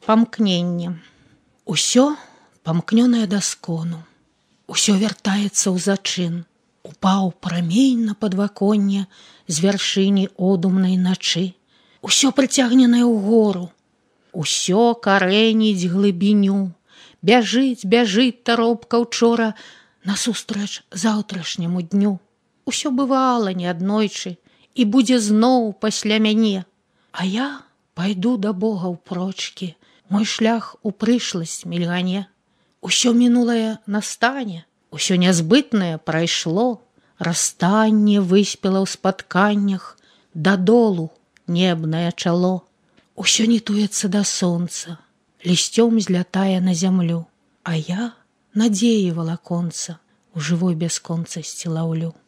памкненне. Усё памкнёнае да скону, усё вяртаецца ў зачын. Упаў прамень на падваконне з вяршыні одумнай начы. Усё прыцягненае ўгору, усё карэніць глыбіню. Бяжыць, бяжыць таропка учора насустрач заўтрашняму дню. Усё бывала неаднойчы і будзе зноў пасля мяне. А я пайду да Бога ўпрочкі, мой шлях у прышласць мільгане. Усё мінулае настане, усё нязбытнае прайшло. Расстанне выспела ў спатканнях, дадолу небнае чало. Усё нітуецца да сонца, лісцём злятае на зямлю, а я надзеі валаконца ў жывой бясконцасці лаўлю.